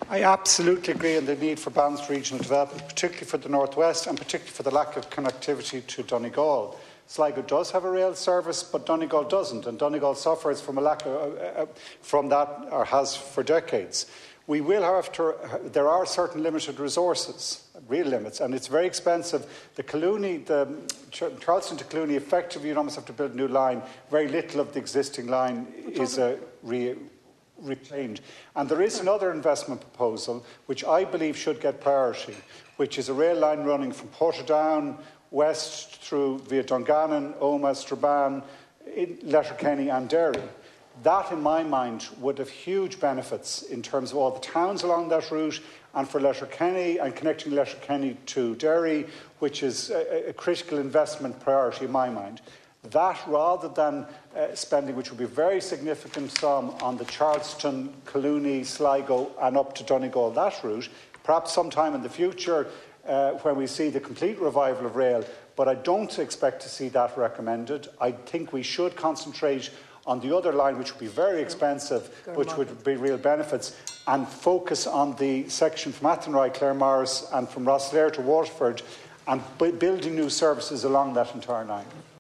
I absolutely agree on the need for balanced regional development, particularly for the North West and particularly for the lack of connectivity to Donegal. Sligo does have a rail service, but Donegal doesn't, and Donegal suffers from a lack from that, or has for decades. We will, however, there are certain limited resources, real limits, and it's very expensive. The Charleston to Clooney, effectively you'd almost have to build a new line. Very little of the existing line is reclaimed. And there is another investment proposal which I believe should get priority, which is a rail line running from Portadown west through via Dungannon, Omagh, Strabane, Letterkenny and Derry. That, in my mind, would have huge benefits in terms of all the towns along that route, and for Letterkenny and connecting Letterkenny to Derry, which is a critical investment priority in my mind. That, rather than spending, which would be a very significant sum on the Charleston, Clooney, Sligo and up to Donegal, that route, perhaps sometime in the future when we see the complete revival of rail, but I don't expect to see that recommended. I think we should concentrate on the other line, which would be very expensive, which would be real benefits, and focus on the section from Athenry, Claremorris and from Rosslare to Waterford, and building new services along that entire line.